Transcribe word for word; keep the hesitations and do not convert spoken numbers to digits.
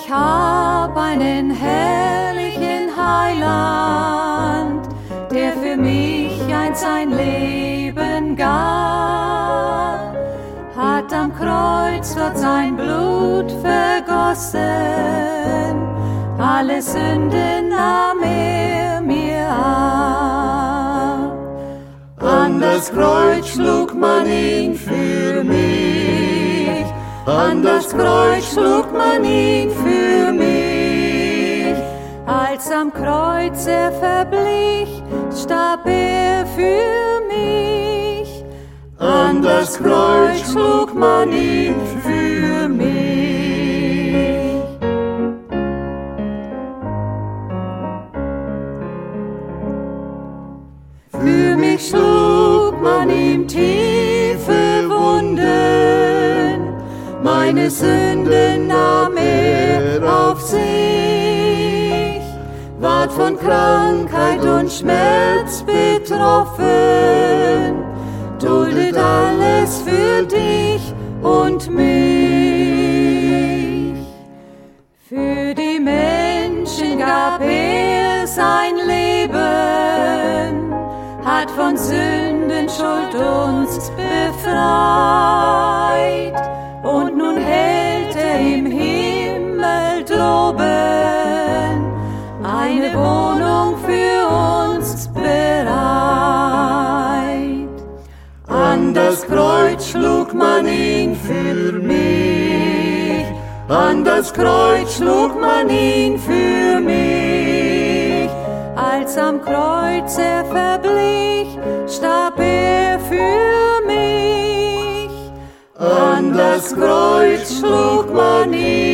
ich hab einen herrlichen Heiland, der für mich einst sein Leben gab, hat am Kreuz dort sein Blut vergossen, alle Sünden nahm er mir ab. An das Kreuz schlug man ihn für mich, an das Kreuz schlug man ihn für mich. Als am Kreuz er verblich, starb er für mich. An das Kreuz schlug man ihn für mich. Für mich schlug man ihm tiefe Wunden, meine Sünden nahm er auf sich, ward von Krankheit und Schmerz betroffen, duldet alles für dich und mich. Für die Menschen gab er sein Leben, hat von Sündenschuld uns befreit, und nun hält er im Himmel droben eine Wohnung für uns bereit. An das Kreuz schlug man ihn für mich, an das Kreuz schlug man ihn für mich. Als am Kreuz er verblich, starb er für mich. An das Kreuz schlug man ihn